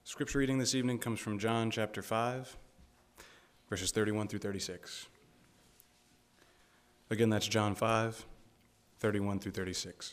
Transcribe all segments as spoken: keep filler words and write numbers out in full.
Scripture reading this evening comes from John chapter five, verses thirty-one through thirty-six. Again, that's John five, thirty-one through thirty-six.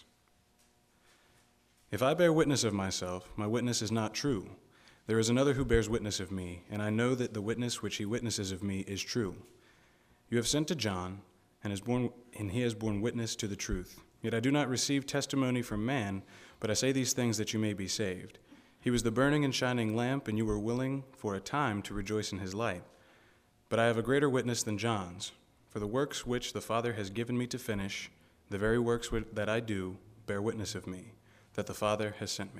If I bear witness of myself, my witness is not true. There is another who bears witness of me, and I know that the witness which he witnesses of me is true. You have sent to John, and, has borne, and he has borne witness to the truth. Yet I do not receive testimony from man, but I say these things that you may be saved. He was the burning and shining lamp, and you were willing for a time to rejoice in his light. But I have a greater witness than John's, for the works which the Father has given me to finish, the very works that I do, bear witness of me, that the Father has sent me.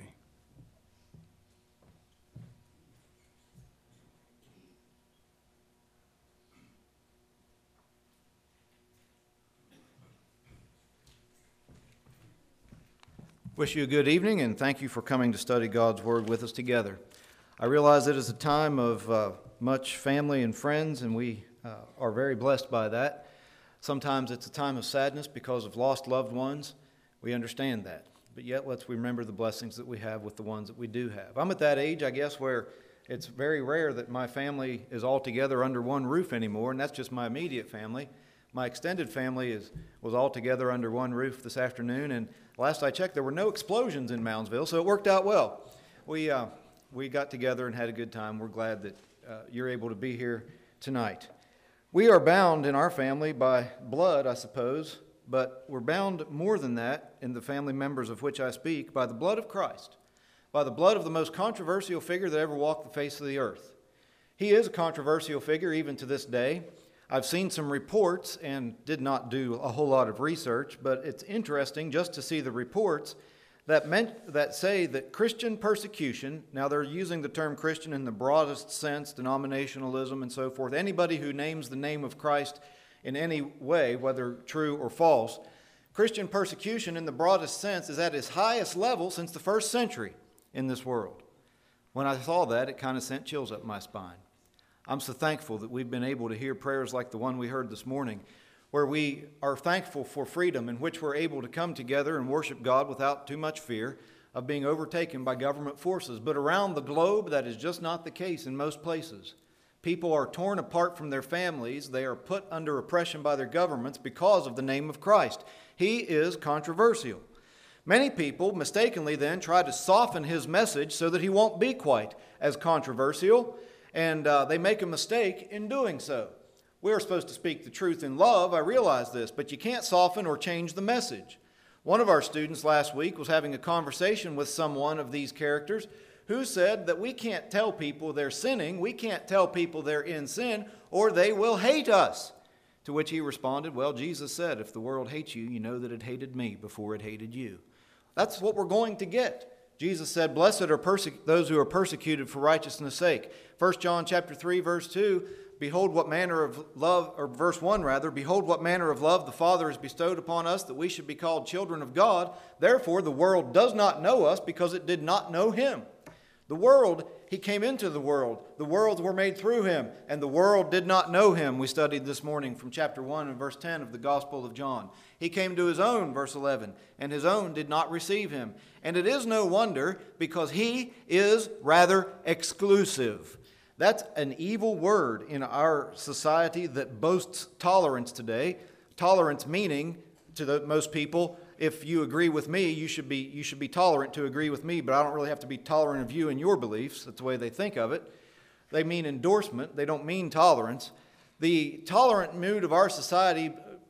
Wish you a good evening, and thank you for coming to study God's Word with us together. I realize it is a time of uh, much family and friends, and we uh, are very blessed by that. Sometimes it's a time of sadness because of lost loved ones. We understand that. But yet let's remember the blessings that we have with the ones that we do have. I'm at that age, I guess, where it's very rare that my family is all together under one roof anymore, and that's just my immediate family. My extended family is was all together under one roof this afternoon, and last I checked, there were no explosions in Moundsville, so it worked out well. We uh, we got together and had a good time. We're glad that uh, you're able to be here tonight. We are bound in our family by blood, I suppose, but we're bound more than that in the family members of which I speak by the blood of Christ, by the blood of the most controversial figure that ever walked the face of the earth. He is a controversial figure even to this day. I've seen some reports and did not do a whole lot of research, but it's interesting just to see the reports that meant, that say that Christian persecution, now they're using the term Christian in the broadest sense, denominationalism and so forth, anybody who names the name of Christ in any way, whether true or false, Christian persecution in the broadest sense is at its highest level since the first century in this world. When I saw that, it kind of sent chills up my spine. I'm so thankful that we've been able to hear prayers like the one we heard this morning, where we are thankful for freedom in which we're able to come together and worship God without too much fear of being overtaken by government forces. But around the globe, that is just not the case in most places. People are torn apart from their families. They are put under oppression by their governments because of the name of Christ. He is controversial. Many people mistakenly then try to soften his message so that he won't be quite as controversial. And uh, they make a mistake in doing so. We're supposed to speak the truth in love, I realize this, but you can't soften or change the message. One of our students last week was having a conversation with someone of these characters who said that we can't tell people they're sinning, we can't tell people they're in sin, or they will hate us. To which he responded, well, Jesus said, if the world hates you, you know that it hated me before it hated you. That's what we're going to get. Jesus said, blessed are perse- those who are persecuted for righteousness' sake. First John chapter three, verse two, behold what manner of love, or verse one rather, behold what manner of love the Father has bestowed upon us, that we should be called children of God. Therefore the world does not know us because it did not know him. The world, he came into the world. The worlds were made through him, and the world did not know him. We studied this morning from chapter one and verse ten of the Gospel of John. He came to his own, verse eleven, and his own did not receive him. And it is no wonder, because he is rather exclusive. That's an evil word in our society that boasts tolerance today. Tolerance meaning, to the, most people, if you agree with me, you should be you should be tolerant to agree with me, but I don't really have to be tolerant of you and your beliefs. That's the way they think of it. They mean endorsement. They don't mean tolerance. The tolerant mood of our society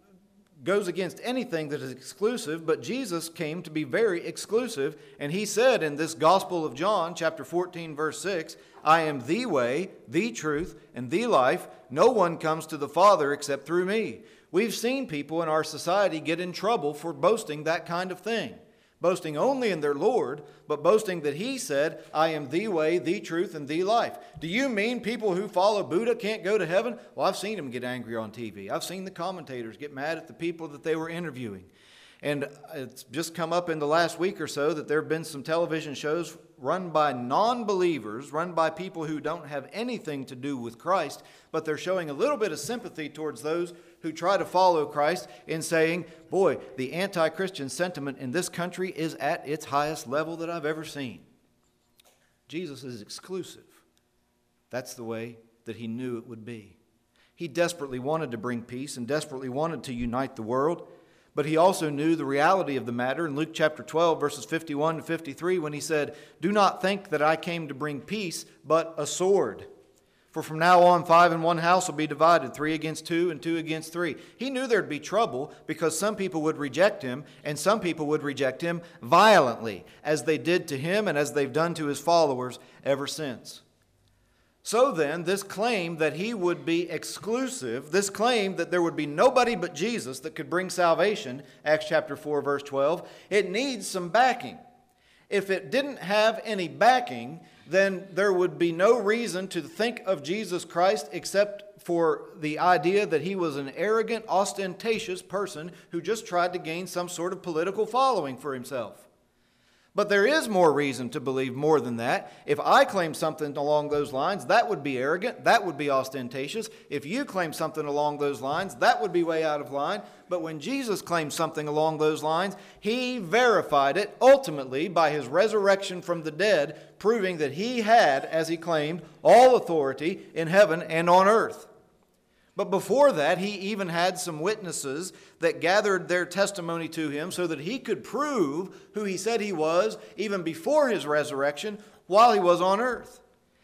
goes against anything that is exclusive, but Jesus came to be very exclusive, and he said in this Gospel of John, chapter fourteen, verse six, I am the way, the truth, and the life. No one comes to the Father except through me. We've seen people in our society get in trouble for boasting that kind of thing. Boasting only in their Lord, but boasting that he said, I am the way, the truth, and the life. Do you mean people who follow Buddha can't go to heaven? Well, I've seen them get angry on T V. I've seen the commentators get mad at the people that they were interviewing. And it's just come up in the last week or so that there have been some television shows run by non-believers, run by people who don't have anything to do with Christ, but they're showing a little bit of sympathy towards those who try to follow Christ in saying, boy, the anti-Christian sentiment in this country is at its highest level that I've ever seen. Jesus is exclusive. That's the way that he knew it would be. He desperately wanted to bring peace and desperately wanted to unite the world, but he also knew the reality of the matter in Luke chapter twelve, verses fifty-one to fifty-three, when he said, "Do not think that I came to bring peace, but a sword. For from now on, five in one house will be divided, three against two and two against three." He knew there'd be trouble because some people would reject him, and some people would reject him violently, as they did to him and as they've done to his followers ever since. So then, this claim that he would be exclusive, this claim that there would be nobody but Jesus that could bring salvation, Acts chapter four, verse twelve, it needs some backing. If it didn't have any backing, then there would be no reason to think of Jesus Christ except for the idea that he was an arrogant, ostentatious person who just tried to gain some sort of political following for himself. But there is more reason to believe more than that. If I claim something along those lines, that would be arrogant, that would be ostentatious. If you claim something along those lines, that would be way out of line. But when Jesus claimed something along those lines, he verified it ultimately by his resurrection from the dead, proving that he had, as he claimed, all authority in heaven and on earth. But before that, he even had some witnesses that gathered their testimony to him so that he could prove who he said he was even before his resurrection while he was on earth.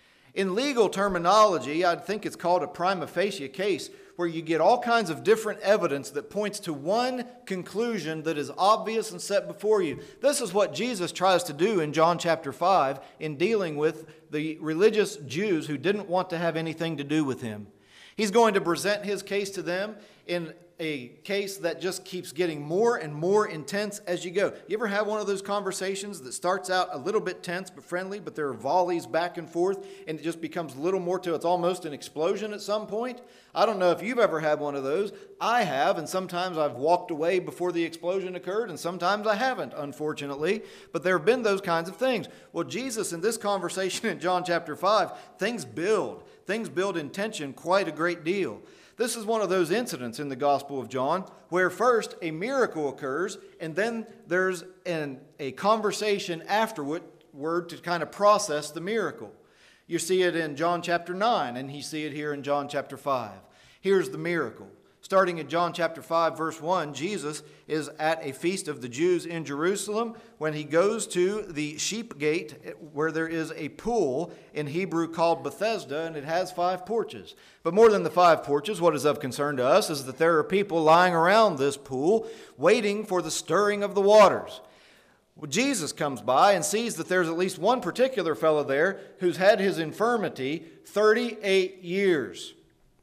In legal terminology, I think it's called a prima facie case, where you get all kinds of different evidence that points to one conclusion that is obvious and set before you. This is what Jesus tries to do in John chapter five in dealing with the religious Jews who didn't want to have anything to do with him. He's going to present his case to them in a case that just keeps getting more and more intense as you go. You ever have one of those conversations that starts out a little bit tense but friendly, but there are volleys back and forth, and it just becomes a little more till it's almost an explosion at some point? I don't know if you've ever had one of those. I have, and sometimes I've walked away before the explosion occurred, and sometimes I haven't, unfortunately. But there have been those kinds of things. Well, Jesus, in this conversation in John chapter five, things build. Things build in tension quite a great deal. This is one of those incidents in the Gospel of John where first a miracle occurs and then there's an, a conversation afterward to kind of process the miracle. You see it in John chapter nine and you see it here in John chapter five. Here's the miracle. Starting in John chapter five, verse one, Jesus is at a feast of the Jews in Jerusalem when he goes to the sheep gate where there is a pool in Hebrew called Bethesda, and it has five porches. But more than the five porches, what is of concern to us is that there are people lying around this pool waiting for the stirring of the waters. Well, Jesus comes by and sees that there's at least one particular fellow there who's had his infirmity thirty-eight years.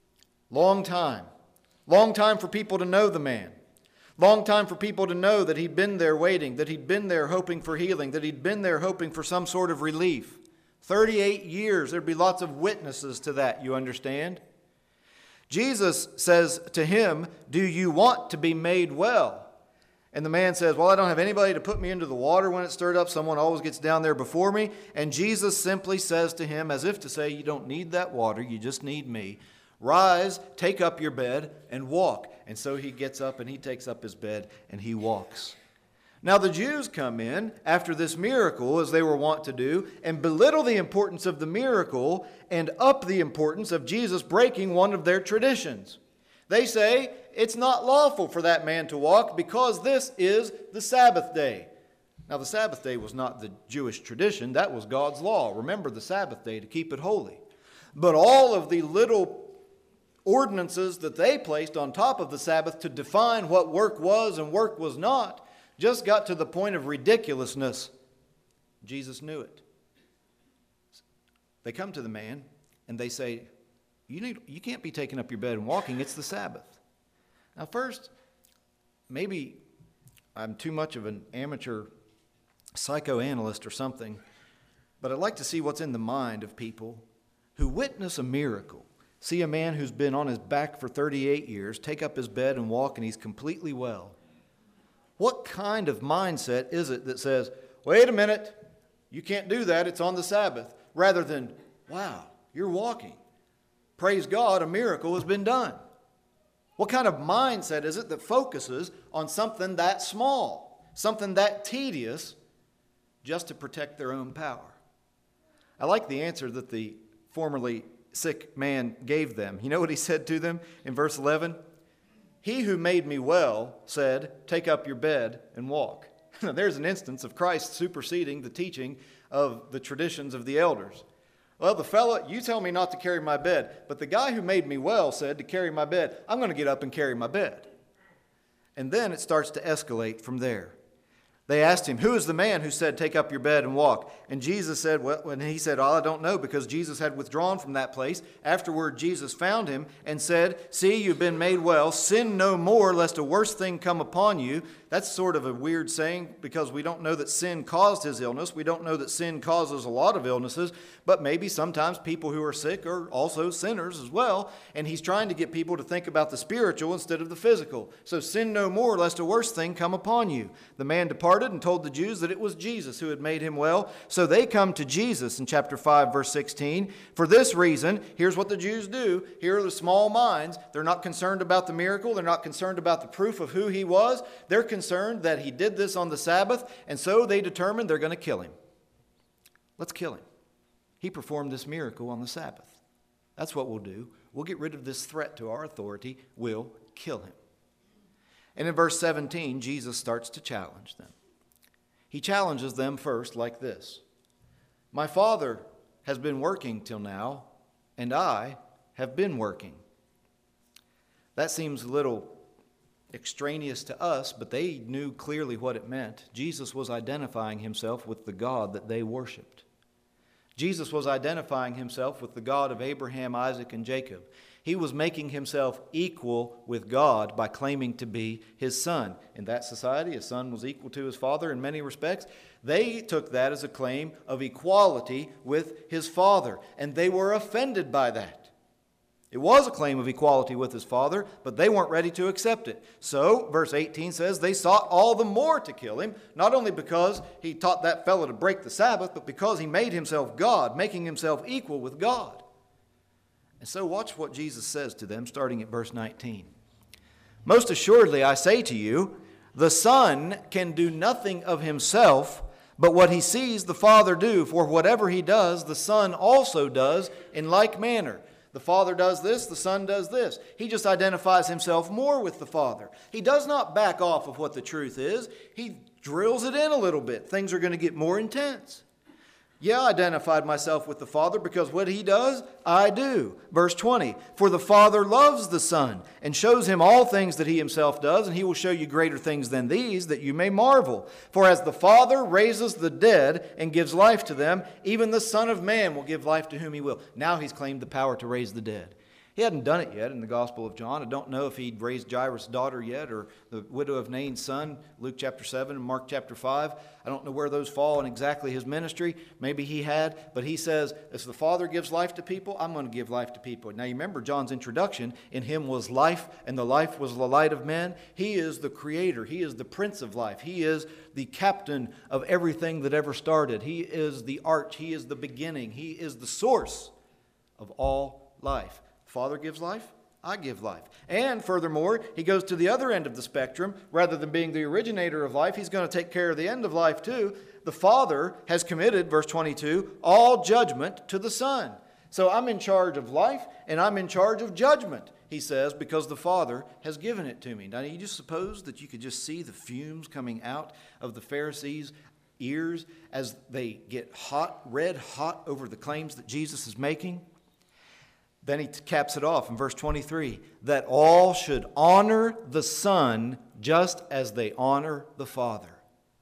Long time. Long time for people to know the man. Long time for people to know that he'd been there waiting, that he'd been there hoping for healing, that he'd been there hoping for some sort of relief. thirty-eight years, there'd be lots of witnesses to that, you understand? Jesus says to him, "Do you want to be made well?" And the man says, "Well, I don't have anybody to put me into the water when it's stirred up. Someone always gets down there before me." And Jesus simply says to him, as if to say, "You don't need that water, you just need me. Rise, take up your bed, and walk." And so he gets up and he takes up his bed and he walks. Now the Jews come in after this miracle, as they were wont to do, and belittle the importance of the miracle and up the importance of Jesus breaking one of their traditions. They say it's not lawful for that man to walk because this is the Sabbath day. Now the Sabbath day was not the Jewish tradition, that was God's law. Remember the Sabbath day to keep it holy. But all of the little ordinances that they placed on top of the Sabbath to define what work was and work was not just got to the point of ridiculousness. Jesus knew it. They come to the man and they say, you need, you can't be taking up your bed and walking, it's the Sabbath. Now first, maybe I'm too much of an amateur psychoanalyst or something, but I'd like to see what's in the mind of people who witness a miracle. See a man who's been on his back for thirty-eight years, take up his bed and walk, and he's completely well. What kind of mindset is it that says, wait a minute, you can't do that, it's on the Sabbath, rather than, wow, you're walking. Praise God, a miracle has been done. What kind of mindset is it that focuses on something that small, something that tedious, just to protect their own power? I like the answer that the formerly sick man gave them. You know what he said to them in verse eleven? He who made me well said, take up your bed and walk. Now, there's an instance of Christ superseding the teaching of the traditions of the elders. Well, the fella, you tell me not to carry my bed, but the guy who made me well said to carry my bed. I'm going to get up and carry my bed. And then it starts to escalate from there. They asked him, who is the man who said, take up your bed and walk? And Jesus said, well, and he said, oh, I don't know, because Jesus had withdrawn from that place. Afterward, Jesus found him and said, see, you've been made well. Sin no more, lest a worse thing come upon you. That's sort of a weird saying, because we don't know that sin caused his illness. We don't know that sin causes a lot of illnesses, but maybe sometimes people who are sick are also sinners as well. And he's trying to get people to think about the spiritual instead of the physical. So sin no more, lest a worse thing come upon you. The man departed and told the Jews that it was Jesus who had made him well. So they come to Jesus in chapter five, verse sixteen. For this reason, here's what the Jews do. Here are the small minds. They're not concerned about the miracle. They're not concerned about the proof of who he was. They're concerned that he did this on the Sabbath, and so they determined they're going to kill him. Let's kill him. He performed this miracle on the Sabbath. That's what we'll do. We'll get rid of this threat to our authority. We'll kill him. And in verse seventeen, Jesus starts to challenge them. He challenges them first like this. My Father has been working till now, and I have been working. That seems a little extraneous to us, but they knew clearly what it meant. Jesus was identifying himself with the God that they worshiped. Jesus was identifying himself with the God of Abraham, Isaac, and Jacob. He was making himself equal with God by claiming to be his son. In that society, a son was equal to his father in many respects. They took that as a claim of equality with his father, and they were offended by that. It was a claim of equality with his father, but they weren't ready to accept it. So, verse eighteen says, they sought all the more to kill him, not only because he taught that fellow to break the Sabbath, but because he made himself God, making himself equal with God. And so watch what Jesus says to them, starting at verse nineteen. Most assuredly, I say to you, the Son can do nothing of himself, but what he sees the Father do. For whatever he does, the Son also does in like manner. The Father does this, the Son does this. He just identifies himself more with the Father. He does not back off of what the truth is. He drills it in a little bit. Things are going to get more intense. Yeah, I identified myself with the Father because what he does, I do. Verse twenty, for the Father loves the Son and shows him all things that he himself does, and he will show you greater things than these, that you may marvel. For as the Father raises the dead and gives life to them, even the Son of Man will give life to whom he will. Now he's claimed the power to raise the dead. He hadn't done it yet in the Gospel of John. I don't know if he'd raised Jairus' daughter yet, or the widow of Nain's son, Luke chapter seven and Mark chapter five. I don't know where those fall in exactly his ministry. Maybe he had, but he says, as the Father gives life to people, I'm going to give life to people. Now you remember John's introduction, in him was life, and the life was the light of men. He is the creator. He is the Prince of life. He is the captain of everything that ever started. He is the arch. He is the beginning. He is the source of all life. Father gives life, I give life. And furthermore, he goes to the other end of the spectrum. Rather than being the originator of life, he's going to take care of the end of life too. The Father has committed, verse twenty-two, all judgment to the Son. So I'm in charge of life and I'm in charge of judgment, he says, because the Father has given it to me. Now, you just suppose that you could just see the fumes coming out of the Pharisees' ears as they get hot, red hot over the claims that Jesus is making? Then he caps it off in verse twenty-three, that all should honor the Son just as they honor the Father.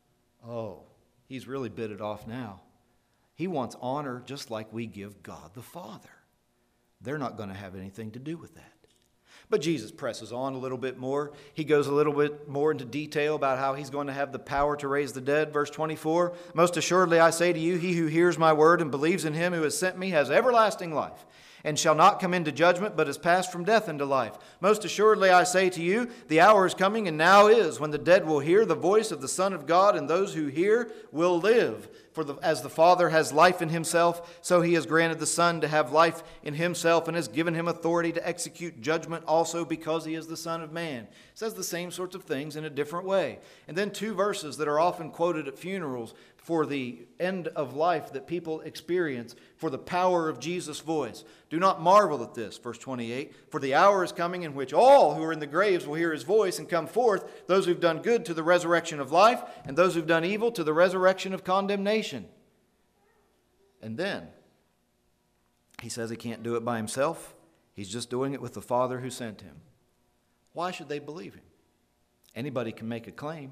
Oh, he's really bit it off now. He wants honor just like we give God the Father. They're not going to have anything to do with that. But Jesus presses on a little bit more. He goes a little bit more into detail about how he's going to have the power to raise the dead. Verse twenty-four, most assuredly I say to you, he who hears my word and believes in him who has sent me has everlasting life, and shall not come into judgment, but is passed from death into life. Most assuredly I say to you, the hour is coming, and now is, when the dead will hear the voice of the Son of God, and those who hear will live. For the, as the Father has life in himself, so he has granted the Son to have life in himself, and has given him authority to execute judgment also, because he is the Son of Man. It says the same sorts of things in a different way. And then two verses that are often quoted at funerals for the end of life that people experience, for the power of Jesus' voice. Do not marvel at this, verse twenty-eight, for the hour is coming in which all who are in the graves will hear his voice and come forth, those who've done good to the resurrection of life, and those who've done evil to the resurrection of condemnation. And then, he says he can't do it by himself. He's just doing it with the Father who sent him. Why should they believe him? Anybody can make a claim.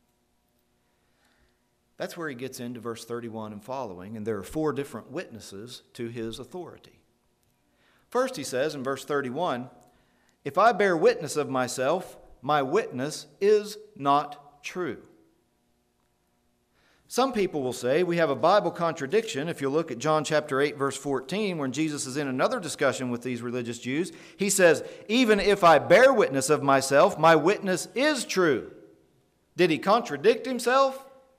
That's where he gets into verse thirty-one and following, and there are four different witnesses to his authority. First, he says in verse thirty-one, if I bear witness of myself, my witness is not true. Some people will say we have a Bible contradiction. If you look at John chapter eight, verse fourteen, when Jesus is in another discussion with these religious Jews, he says, even if I bear witness of myself, my witness is true. Did he contradict himself?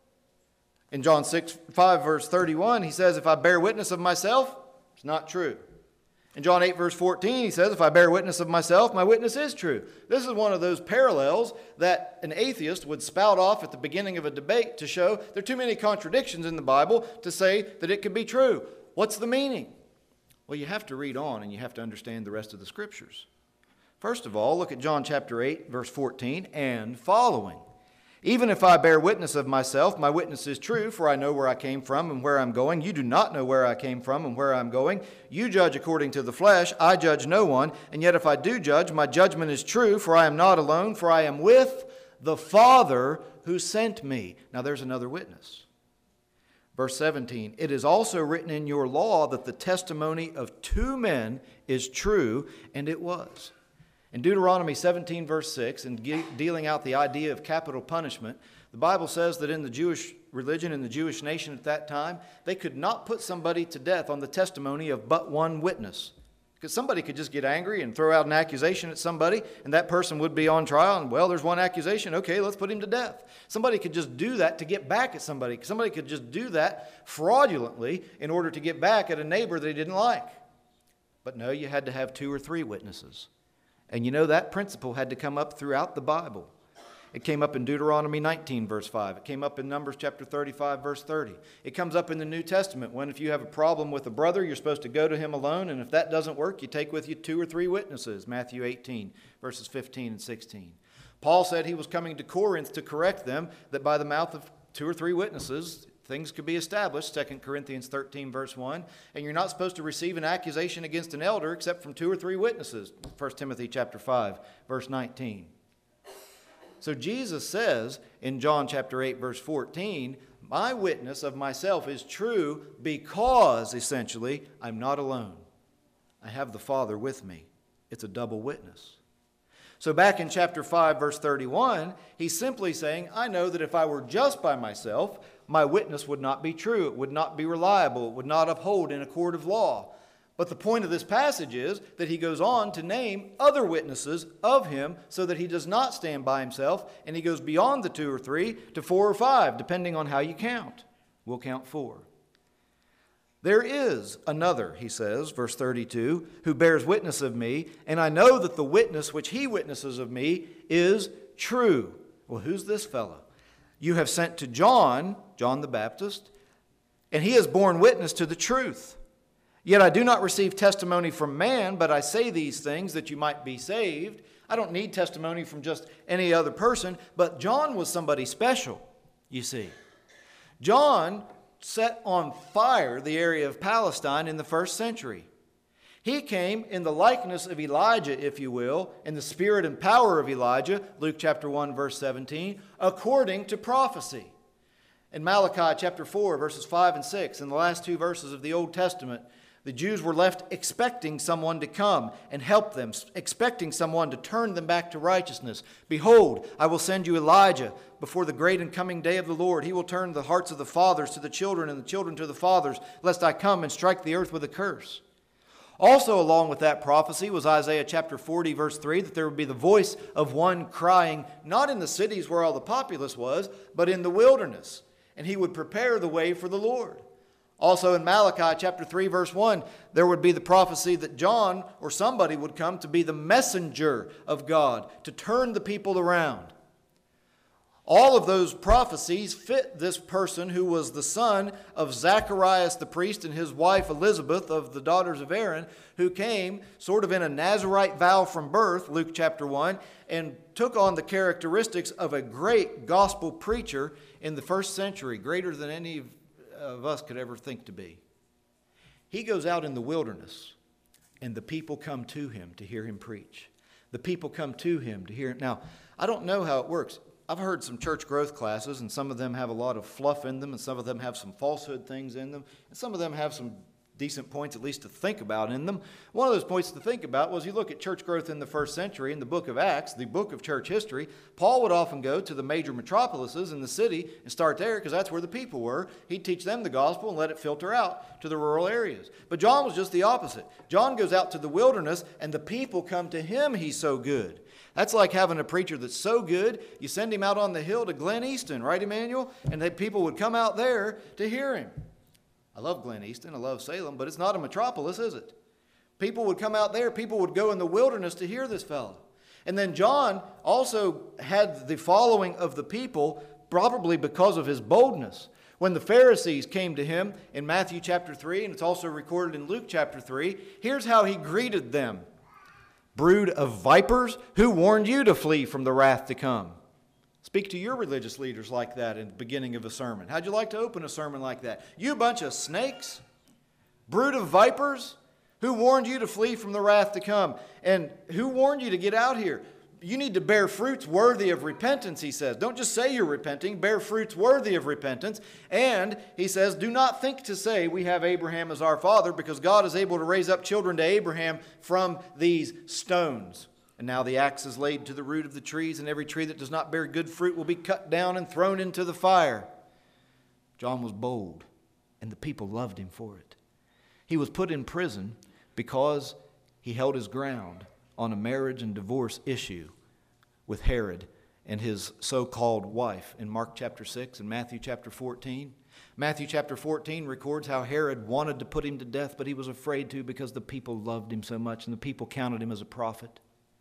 In John six, five, verse thirty-one, he says, if I bear witness of myself, it's not true. In John eight, verse fourteen, he says, if I bear witness of myself, my witness is true. This is one of those parallels that an atheist would spout off at the beginning of a debate to show there are too many contradictions in the Bible to say that it could be true. What's the meaning? Well, you have to read on and you have to understand the rest of the Scriptures. First of all, look at John chapter eight, verse fourteen and following. Even if I bear witness of myself, my witness is true, for I know where I came from and where I'm going. You do not know where I came from and where I'm going. You judge according to the flesh. I judge no one. And yet if I do judge, my judgment is true, for I am not alone, for I am with the Father who sent me. Now there's another witness. Verse seventeen, it is also written in your law that the testimony of two men is true, and it was. In Deuteronomy seventeen, verse six, in de- dealing out the idea of capital punishment, the Bible says that in the Jewish religion, in the Jewish nation at that time, they could not put somebody to death on the testimony of but one witness. Because somebody could just get angry and throw out an accusation at somebody, and that person would be on trial, and, well, there's one accusation, okay, let's put him to death. Somebody could just do that to get back at somebody. Somebody could just do that fraudulently in order to get back at a neighbor they didn't like. But no, you had to have two or three witnesses. And you know that principle had to come up throughout the Bible. It came up in Deuteronomy nineteen, verse five. It came up in Numbers chapter thirty-five, verse thirty. It comes up in the New Testament when if you have a problem with a brother, you're supposed to go to him alone, and if that doesn't work, you take with you two or three witnesses, Matthew eighteen, verses fifteen and sixteen. Paul said he was coming to Corinth to correct them, that by the mouth of two or three witnesses, things could be established, Second Corinthians thirteen, verse one. And you're not supposed to receive an accusation against an elder except from two or three witnesses, First Timothy chapter five, verse nineteen. So Jesus says in John chapter eight, verse fourteen, my witness of myself is true because, essentially, I'm not alone. I have the Father with me. It's a double witness. So back in chapter five, verse thirty-one, he's simply saying, I know that if I were just by myself, my witness would not be true. It would not be reliable. It would not uphold in a court of law. But the point of this passage is that he goes on to name other witnesses of him so that he does not stand by himself, and he goes beyond the two or three to four or five, depending on how you count. We'll count four. There is another, he says, verse thirty-two, who bears witness of me, and I know that the witness which he witnesses of me is true. Well, who's this fellow? You have sent to John, John the Baptist, and he has borne witness to the truth. Yet I do not receive testimony from man, but I say these things that you might be saved. I don't need testimony from just any other person, but John was somebody special, you see. John set on fire the area of Palestine in the first century. He came in the likeness of Elijah, if you will, in the spirit and power of Elijah, Luke chapter one, verse seventeen, according to prophecy. In Malachi chapter four, verses five and six, in the last two verses of the Old Testament, the Jews were left expecting someone to come and help them, expecting someone to turn them back to righteousness. Behold, I will send you Elijah before the great and coming day of the Lord. He will turn the hearts of the fathers to the children and the children to the fathers, lest I come and strike the earth with a curse. Also, along with that prophecy was Isaiah chapter forty, verse three, that there would be the voice of one crying, not in the cities where all the populace was, but in the wilderness. And he would prepare the way for the Lord. Also in Malachi chapter three, verse one, there would be the prophecy that John or somebody would come to be the messenger of God, to turn the people around. All of those prophecies fit this person who was the son of Zacharias the priest and his wife Elizabeth of the daughters of Aaron, who came sort of in a Nazirite vow from birth, Luke chapter one, and took on the characteristics of a great gospel preacher in the first century, greater than any of us could ever think to be. He goes out in the wilderness, and the people come to him to hear him preach. The people come to him to hear him. Now, I don't know how it works. I've heard some church growth classes, and some of them have a lot of fluff in them, and some of them have some falsehood things in them, and some of them have some decent points at least to think about in them. One of those points to think about was you look at church growth in the first century in the book of Acts, the book of church history. Paul would often go to the major metropolises in the city and start there because that's where the people were. He'd teach them the gospel and let it filter out to the rural areas. But John was just the opposite. John goes out to the wilderness and the people come to him. He's so good. That's like having a preacher that's so good, you send him out on the hill to Glen Easton, right, Emmanuel? And the people would come out there to hear him. I love Glen Easton, I love Salem, but it's not a metropolis, is it? People would come out there, people would go in the wilderness to hear this fellow. And then John also had the following of the people, probably because of his boldness. When the Pharisees came to him in Matthew chapter three, and it's also recorded in Luke chapter three, here's how he greeted them. Brood of vipers, who warned you to flee from the wrath to come? Speak to your religious leaders like that in the beginning of a sermon. How'd you like to open a sermon like that? You bunch of snakes? Brood of vipers? Who warned you to flee from the wrath to come? And who warned you to get out here? You need to bear fruits worthy of repentance, he says. Don't just say you're repenting. Bear fruits worthy of repentance. And he says, do not think to say we have Abraham as our father, because God is able to raise up children to Abraham from these stones. And now the axe is laid to the root of the trees, and every tree that does not bear good fruit will be cut down and thrown into the fire. John was bold, and the people loved him for it. He was put in prison because he held his ground on a marriage and divorce issue with Herod and his so-called wife in Mark chapter six and Matthew chapter fourteen. Matthew chapter fourteen records how Herod wanted to put him to death, but he was afraid to because the people loved him so much and the people counted him as a prophet.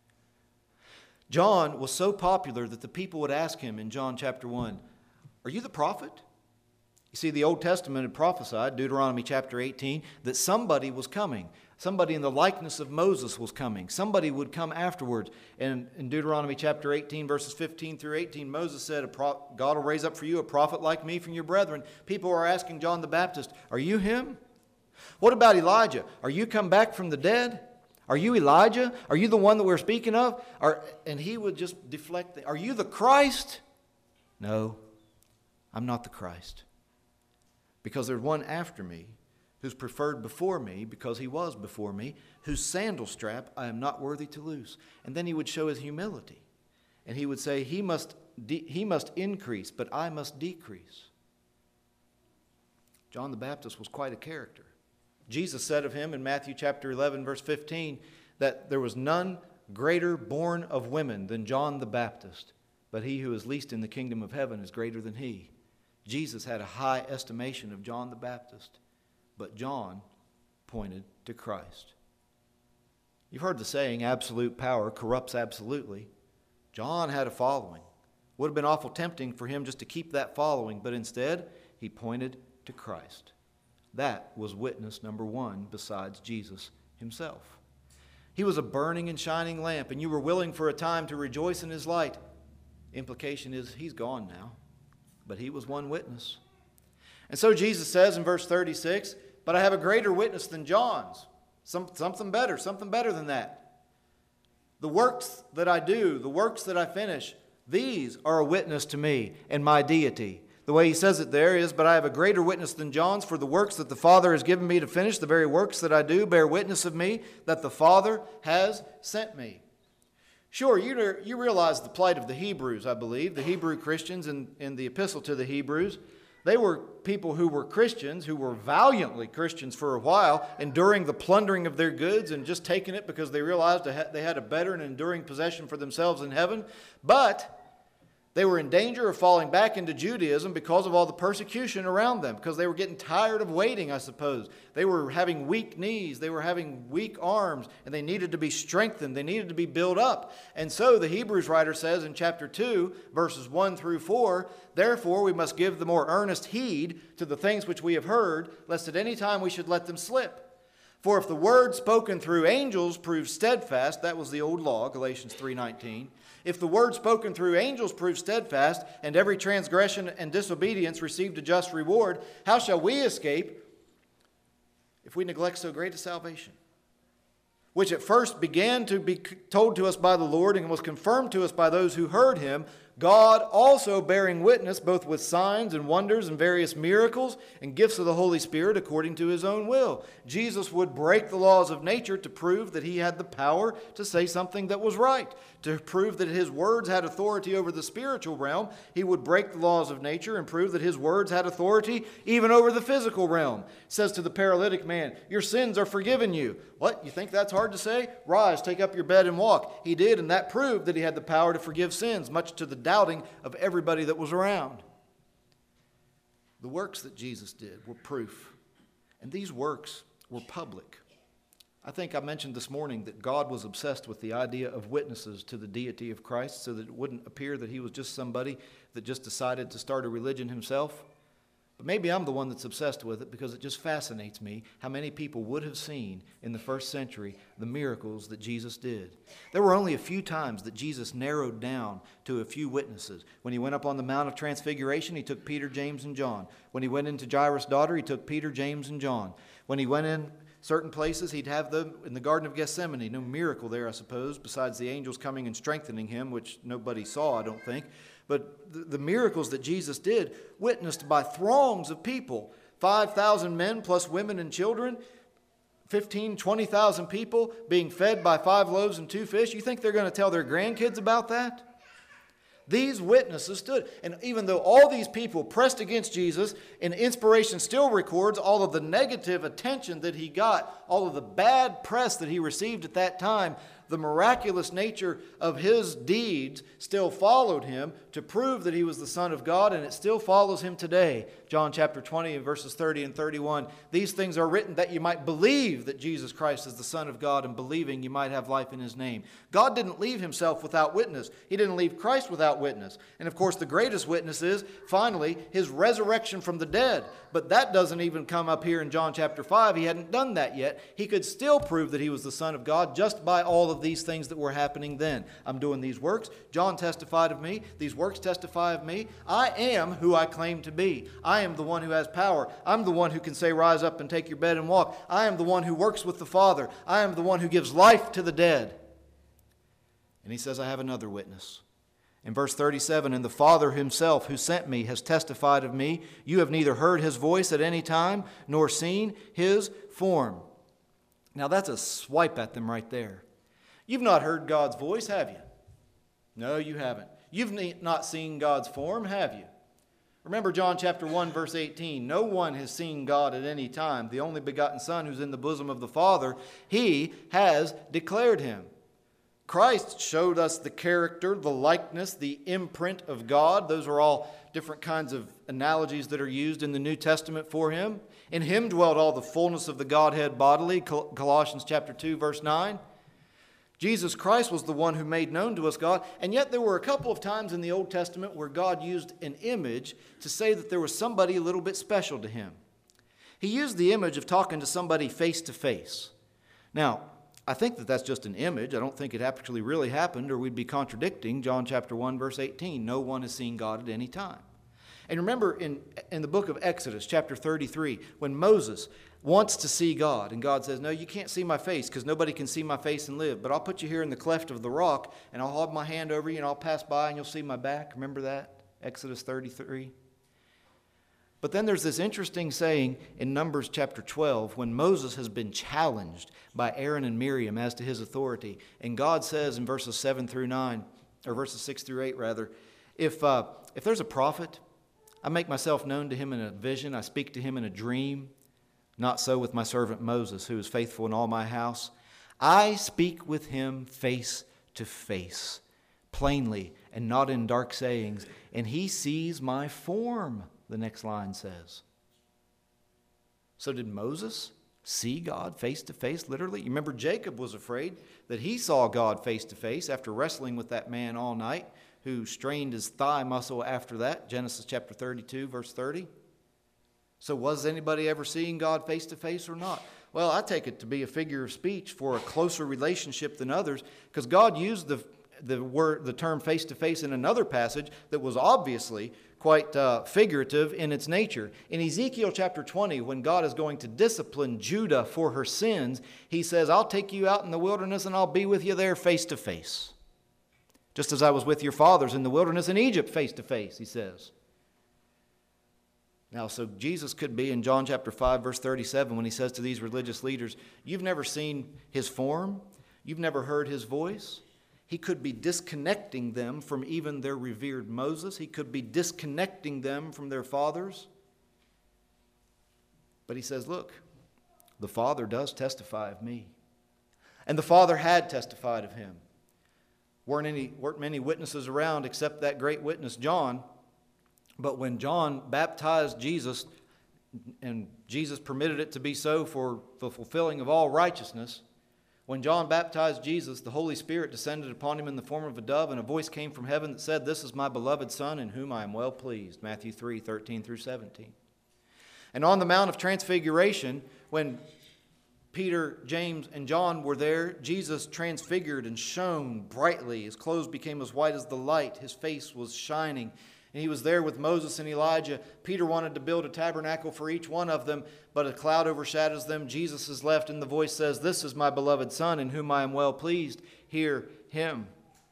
John was so popular that the people would ask him in John chapter one, are you the prophet? You see, the Old Testament had prophesied, Deuteronomy chapter eighteen, that somebody was coming. Somebody in the likeness of Moses was coming. Somebody would come afterwards. And in Deuteronomy chapter eighteen, verses fifteen through eighteen, Moses said, God will raise up for you a prophet like me from your brethren. People are asking John the Baptist, are you him? What about Elijah? Are you come back from the dead? Are you Elijah? Are you the one that we're speaking of? Are, and he would just deflect. The, are you the Christ? No, I'm not the Christ. Because there's one after me who's preferred before me because he was before me, whose sandal strap I am not worthy to loose. And then he would show his humility. And he would say, he must, de- he must increase, but I must decrease. John the Baptist was quite a character. Jesus said of him in Matthew chapter eleven, verse fifteen, that there was none greater born of women than John the Baptist, but he who is least in the kingdom of heaven is greater than he. Jesus had a high estimation of John the Baptist, but John pointed to Christ. You've heard the saying, absolute power corrupts absolutely. John had a following. Would have been awful tempting for him just to keep that following, but instead he pointed to Christ. That was witness number one besides Jesus himself. He was a burning and shining lamp, and you were willing for a time to rejoice in his light. Implication is he's gone now, but he was one witness. And so Jesus says in verse thirty-six, but I have a greater witness than John's. Some, something better, something better than that. The works that I do, the works that I finish, these are a witness to me and my deity. The way he says it there is, but I have a greater witness than John's, for the works that the Father has given me to finish, the very works that I do, bear witness of me, that the Father has sent me. Sure, you, you realize the plight of the Hebrews, I believe, the Hebrew Christians in, in the epistle to the Hebrews. They were people who were Christians, who were valiantly Christians for a while, enduring the plundering of their goods and just taking it because they realized they had a better and enduring possession for themselves in heaven. But they were in danger of falling back into Judaism because of all the persecution around them, because they were getting tired of waiting, I suppose. They were having weak knees, they were having weak arms, and they needed to be strengthened, they needed to be built up. And so the Hebrews writer says in chapter two, verses one through four, "Therefore we must give the more earnest heed to the things which we have heard, lest at any time we should let them slip. For if the word spoken through angels proved steadfast," that was the old law, Galatians three nineteen, "if the word spoken through angels proved steadfast, and every transgression and disobedience received a just reward, how shall we escape if we neglect so great a salvation? Which at first began to be told to us by the Lord and was confirmed to us by those who heard him, God also bearing witness both with signs and wonders and various miracles and gifts of the Holy Spirit according to his own will." Jesus would break the laws of nature to prove that he had the power to say something that was right. To prove that his words had authority over the spiritual realm, he would break the laws of nature and prove that his words had authority even over the physical realm. It says to the paralytic man, "Your sins are forgiven you." What? You think that's hard to say? Rise, take up your bed and walk. He did, and that proved that he had the power to forgive sins, much to the doubting of everybody that was around. The works that Jesus did were proof, and these works were public. I think I mentioned this morning that God was obsessed with the idea of witnesses to the deity of Christ so that it wouldn't appear that he was just somebody that just decided to start a religion himself. But maybe I'm the one that's obsessed with it because it just fascinates me how many people would have seen in the first century the miracles that Jesus did. There were only a few times that Jesus narrowed down to a few witnesses. When he went up on the Mount of Transfiguration, he took Peter, James, and John. When he went into Jairus' daughter, he took Peter, James, and John. When he went in certain places, he'd have them in the Garden of Gethsemane. No miracle there, I suppose, besides the angels coming and strengthening him, which nobody saw, I don't think. But the, the miracles that Jesus did, witnessed by throngs of people, five thousand men plus women and children, fifteen, twenty thousand people being fed by five loaves and two fish. You think they're going to tell their grandkids about that? These witnesses stood. And even though all these people pressed against Jesus, and Inspiration still records all of the negative attention that he got, all of the bad press that he received at that time, the miraculous nature of his deeds still followed him to prove that he was the Son of God, and it still follows him today. John chapter twenty, verses thirty and thirty-one. "These things are written that you might believe that Jesus Christ is the Son of God, and believing you might have life in his name." God didn't leave himself without witness. He didn't leave Christ without witness. And of course, the greatest witness is, finally, his resurrection from the dead. But that doesn't even come up here in John chapter five. He hadn't done that yet. He could still prove that he was the Son of God just by all of these things that were happening then. I'm doing these works. John testified of me. These works testify of me. I am who I claim to be. I am the one who has power. I'm the one who can say, "Rise up and take your bed and walk." I am the one who works with the Father. I am the one who gives life to the dead. And he says, I have another witness. In verse thirty-seven, "And the Father himself who sent me has testified of me. You have neither heard his voice at any time, nor seen his form." Now that's a swipe at them right there. You've not heard God's voice, have you? No, you haven't. You've not seen God's form, have you? Remember John chapter one, verse eighteen. "No one has seen God at any time. The only begotten Son who's in the bosom of the Father, he has declared him." Christ showed us the character, the likeness, the imprint of God. Those are all different kinds of analogies that are used in the New Testament for him. "In him dwelt all the fullness of the Godhead bodily," Colossians chapter two, verse nine. Jesus Christ was the one who made known to us God, and yet there were a couple of times in the Old Testament where God used an image to say that there was somebody a little bit special to him. He used the image of talking to somebody face to face. Now, I think that that's just an image. I don't think it actually really happened, or we'd be contradicting John chapter one, verse eighteen. No one has seen God at any time. And remember in, in the book of Exodus, chapter thirty-three, when Moses wants to see God, and God says, "No, you can't see my face because nobody can see my face and live. But I'll put you here in the cleft of the rock, and I'll hold my hand over you, and I'll pass by, and you'll see my back." Remember that? Exodus thirty-three. But then there's this interesting saying in Numbers chapter twelve when Moses has been challenged by Aaron and Miriam as to his authority. And God says in verses seven through nine, or verses six through eight rather, if, uh, if there's a prophet, I make myself known to him in a vision. I speak to him in a dream. Not so with my servant Moses, who is faithful in all my house. I speak with him face to face, plainly and not in dark sayings, and he sees my form, the next line says. So did Moses see God face to face, literally? You remember Jacob was afraid that he saw God face to face after wrestling with that man all night, who strained his thigh muscle after that, Genesis chapter thirty-two, verse thirty. So was anybody ever seeing God face to face or not? Well, I take it to be a figure of speech for a closer relationship than others, because God used the the word, the term face to face in another passage that was obviously quite uh, figurative in its nature. In Ezekiel chapter twenty, when God is going to discipline Judah for her sins, he says, I'll take you out in the wilderness and I'll be with you there face to face. Just as I was with your fathers in the wilderness in Egypt face to face, he says. Now, so Jesus could be in John chapter five, verse thirty-seven, when he says to these religious leaders, you've never seen his form, you've never heard his voice. He could be disconnecting them from even their revered Moses. He could be disconnecting them from their fathers. But he says, look, the Father does testify of me. And the Father had testified of him. Weren't any, weren't many witnesses around except that great witness, John. But when John baptized Jesus, and Jesus permitted it to be so for the fulfilling of all righteousness, when John baptized Jesus, the Holy Spirit descended upon him in the form of a dove, and a voice came from heaven that said, this is my beloved Son, in whom I am well pleased. Matthew three, thirteen through seventeen. And on the Mount of Transfiguration, when Peter, James, and John were there, Jesus transfigured and shone brightly. His clothes became as white as the light. His face was shining. And he was there with Moses and Elijah. Peter wanted to build a tabernacle for each one of them, but a cloud overshadows them. Jesus is left, and the voice says, this is my beloved Son, in whom I am well pleased. Hear him.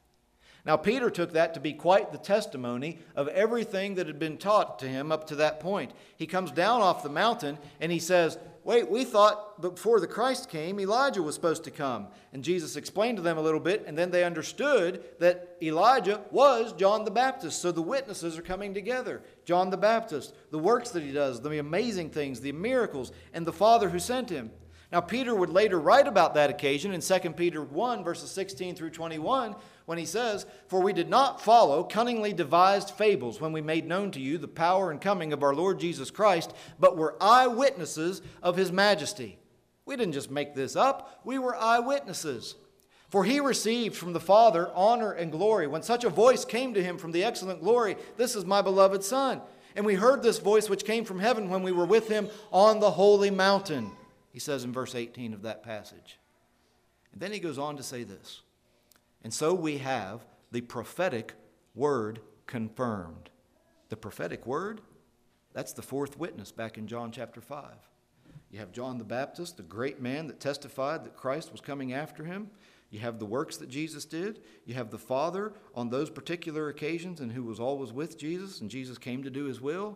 Now, Peter took that to be quite the testimony of everything that had been taught to him up to that point. He comes down off the mountain, and he says, wait, we thought before the Christ came, Elijah was supposed to come. And Jesus explained to them a little bit, and then they understood that Elijah was John the Baptist. So the witnesses are coming together. John the Baptist, the works that he does, the amazing things, the miracles, and the Father who sent him. Now, Peter would later write about that occasion in Second Peter one, verses sixteen through twenty-one, when he says, for we did not follow cunningly devised fables when we made known to you the power and coming of our Lord Jesus Christ, but were eyewitnesses of his majesty. We didn't just make this up, we were eyewitnesses. For he received from the Father honor and glory, when such a voice came to him from the excellent glory, this is my beloved Son. And we heard this voice which came from heaven when we were with him on the holy mountain. He says in verse eighteen of that passage. And then he goes on to say this. And so we have the prophetic word confirmed. The prophetic word, that's the fourth witness back in John chapter five. You have John the Baptist, the great man that testified that Christ was coming after him. You have the works that Jesus did. You have the Father on those particular occasions and who was always with Jesus, and Jesus came to do his will.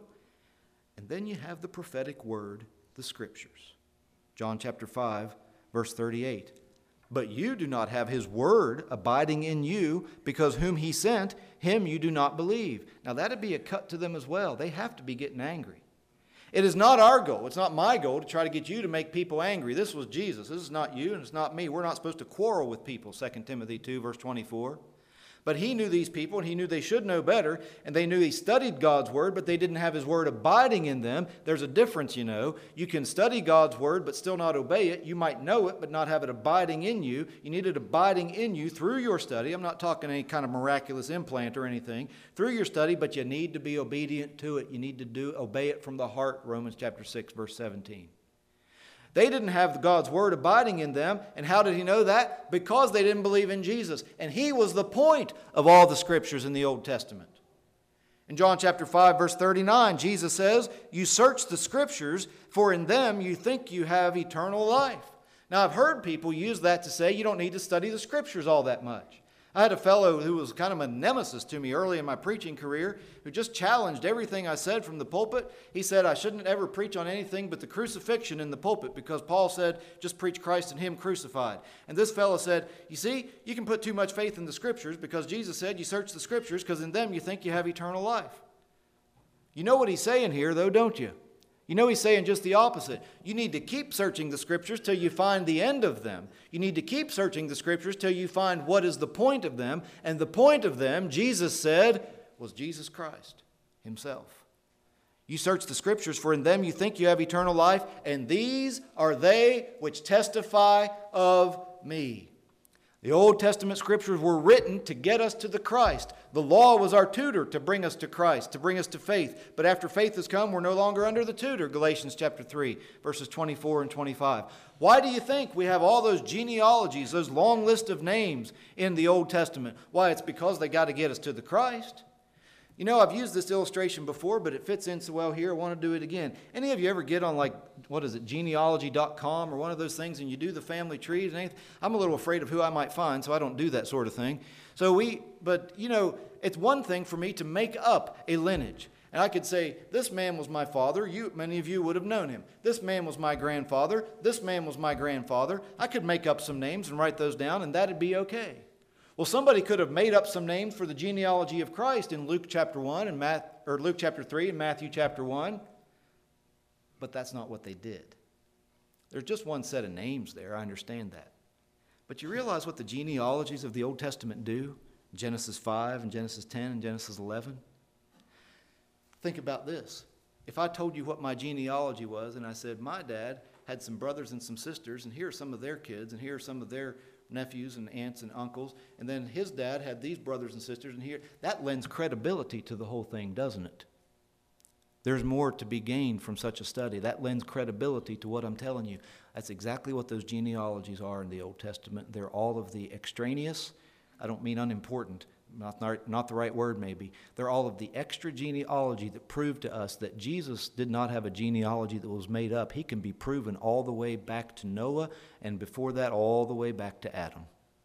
And then you have the prophetic word, the Scriptures. John chapter five, verse thirty-eight. But you do not have his word abiding in you, because whom he sent, him you do not believe. Now that'd be a cut to them as well. They have to be getting angry. It is not our goal. It's not my goal to try to get you to make people angry. This was Jesus. This is not you and it's not me. We're not supposed to quarrel with people, Second Timothy two, verse twenty-four. But he knew these people, and he knew they should know better, and they knew he studied God's word, but they didn't have his word abiding in them. There's a difference, you know. You can study God's word, but still not obey it. You might know it, but not have it abiding in you. You need it abiding in you through your study. I'm not talking any kind of miraculous implant or anything. Through your study, but you need to be obedient to it. You need to do obey it from the heart, Romans chapter six, verse seventeen. They didn't have God's word abiding in them. And how did he know that? Because they didn't believe in Jesus. And he was the point of all the scriptures in the Old Testament. In John chapter five, verse thirty-nine, Jesus says, you search the scriptures, for in them you think you have eternal life. Now, I've heard people use that to say you don't need to study the scriptures all that much. I had a fellow who was kind of a nemesis to me early in my preaching career who just challenged everything I said from the pulpit. He said I shouldn't ever preach on anything but the crucifixion in the pulpit because Paul said just preach Christ and him crucified. And this fellow said, you see, you can put too much faith in the scriptures because Jesus said you search the scriptures because in them you think you have eternal life. You know what he's saying here, though, don't you? You know he's saying just the opposite. You need to keep searching the Scriptures till you find the end of them. You need to keep searching the Scriptures till you find what is the point of them. And the point of them, Jesus said, was Jesus Christ himself. You search the Scriptures, for in them you think you have eternal life, and these are they which testify of me. The Old Testament Scriptures were written to get us to the Christ. The law was our tutor to bring us to Christ, to bring us to faith. But after faith has come, we're no longer under the tutor, Galatians chapter three, verses twenty-four and twenty-five. Why do you think we have all those genealogies, those long list of names in the Old Testament? Why, it's because they got to get us to the Christ. You know, I've used this illustration before, but it fits in so well here, I want to do it again. Any of you ever get on, like, what is it, genealogy dot com or one of those things, and you do the family trees and anything? I'm a little afraid of who I might find, so I don't do that sort of thing. So we, but, you know, it's one thing for me to make up a lineage. And I could say, this man was my father. You, many of you would have known him. This man was my grandfather. This man was my grandfather. I could make up some names and write those down, and that'd be okay. Well, somebody could have made up some names for the genealogy of Christ in Luke chapter one and Math, or Luke chapter three and Matthew chapter one, but that's not what they did. There's just one set of names there, I understand that. But you realize what the genealogies of the Old Testament do? Genesis five and Genesis ten and Genesis eleven. Think about this. If I told you what my genealogy was and I said, my dad had some brothers and some sisters, and here are some of their kids, and here are some of their nephews and aunts and uncles, and then his dad had these brothers and sisters, and here, that lends credibility to the whole thing, doesn't it? There's more to be gained from such a study. That lends credibility to what I'm telling you. That's exactly what those genealogies are in the Old Testament. They're all of the extraneous, I don't mean unimportant, not, not, not the right word maybe. They're all of the extra genealogy that prove to us that Jesus did not have a genealogy that was made up. He can be proven all the way back to Noah, and before that all the way back to Adam.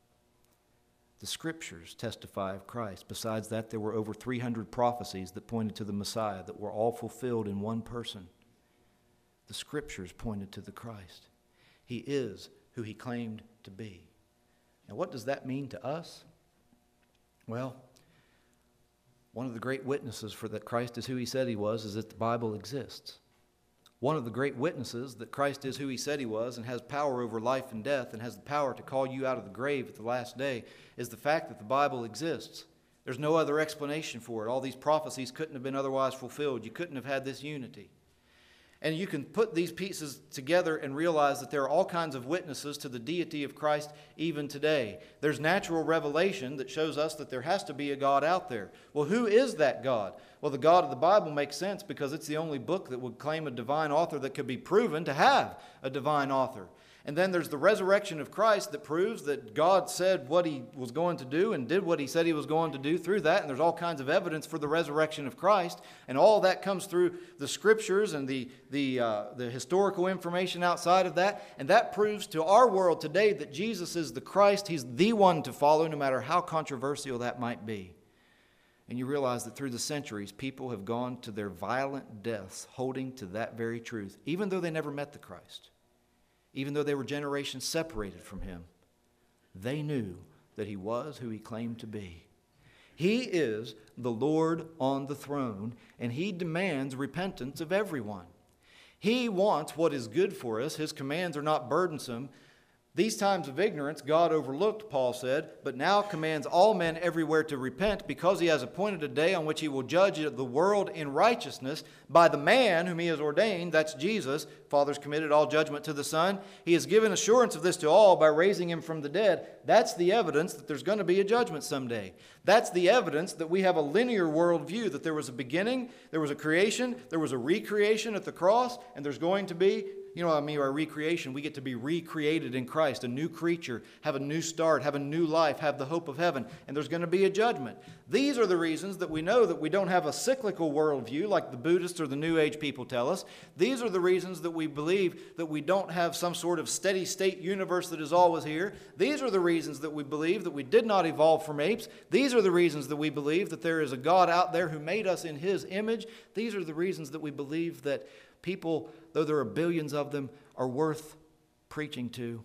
The Scriptures testify of Christ. Besides that, there were over three hundred prophecies that pointed to the Messiah that were all fulfilled in one person. The Scriptures pointed to the Christ. He is who he claimed to be. Now, what does that mean to us? Well, one of the great witnesses for that Christ is who he said he was is that the Bible exists. One of the great witnesses that Christ is who he said he was and has power over life and death and has the power to call you out of the grave at the last day is the fact that the Bible exists. There's no other explanation for it. All these prophecies couldn't have been otherwise fulfilled. You couldn't have had this unity. And you can put these pieces together and realize that there are all kinds of witnesses to the deity of Christ even today. There's natural revelation that shows us that there has to be a God out there. Well, who is that God? Well, the God of the Bible makes sense because it's the only book that would claim a divine author that could be proven to have a divine author. And then there's the resurrection of Christ that proves that God said what he was going to do and did what he said he was going to do through that. And there's all kinds of evidence for the resurrection of Christ. And all that comes through the Scriptures and the, the, uh, the historical information outside of that. And that proves to our world today that Jesus is the Christ. He's the one to follow, no matter how controversial that might be. And you realize that through the centuries, people have gone to their violent deaths holding to that very truth, even though they never met the Christ. Even though they were generations separated from him, they knew that he was who he claimed to be. He is the Lord on the throne, and he demands repentance of everyone. He wants what is good for us. His commands are not burdensome. These times of ignorance God overlooked, Paul said, but now commands all men everywhere to repent, because he has appointed a day on which he will judge the world in righteousness by the man whom he has ordained, that's Jesus. Father's committed all judgment to the Son. He has given assurance of this to all by raising him from the dead. That's the evidence that there's going to be a judgment someday. That's the evidence that we have a linear worldview, that there was a beginning, there was a creation, there was a recreation at the cross, and there's going to be, you know what I mean by recreation? We get to be recreated in Christ, a new creature, have a new start, have a new life, have the hope of heaven, and there's going to be a judgment. These are the reasons that we know that we don't have a cyclical worldview like the Buddhists or the New Age people tell us. These are the reasons that we believe that we don't have some sort of steady state universe that is always here. These are the reasons that we believe that we did not evolve from apes. These are the reasons that we believe that there is a God out there who made us in his image. These are the reasons that we believe that people, though there are billions of them, are worth preaching to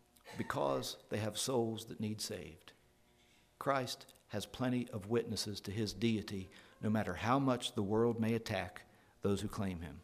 because they have souls that need saved. Christ has plenty of witnesses to his deity, no matter how much the world may attack those who claim him.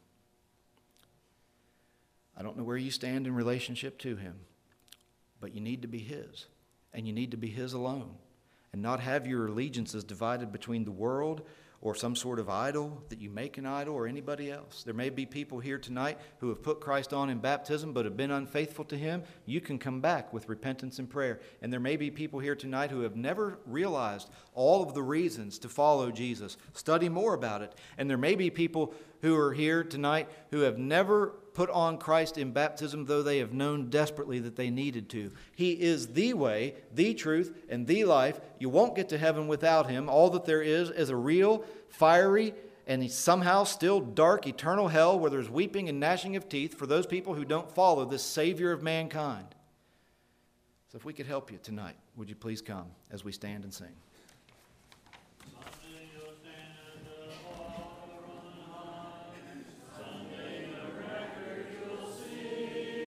I don't know where you stand in relationship to him, but you need to be his, and you need to be his alone, and not have your allegiances divided between the world or some sort of idol that you make an idol or anybody else. There may be people here tonight who have put Christ on in baptism but have been unfaithful to him. You can come back with repentance and prayer. And there may be people here tonight who have never realized all of the reasons to follow Jesus. Study more about it. And there may be people who are here tonight who have never put on Christ in baptism, though they have known desperately that they needed to. He is the way, the truth, and the life. You won't get to heaven without him. All that there is is a real, fiery, and somehow still dark, eternal hell where there's weeping and gnashing of teeth for those people who don't follow this Savior of mankind. So if we could help you tonight, would you please come as we stand and sing?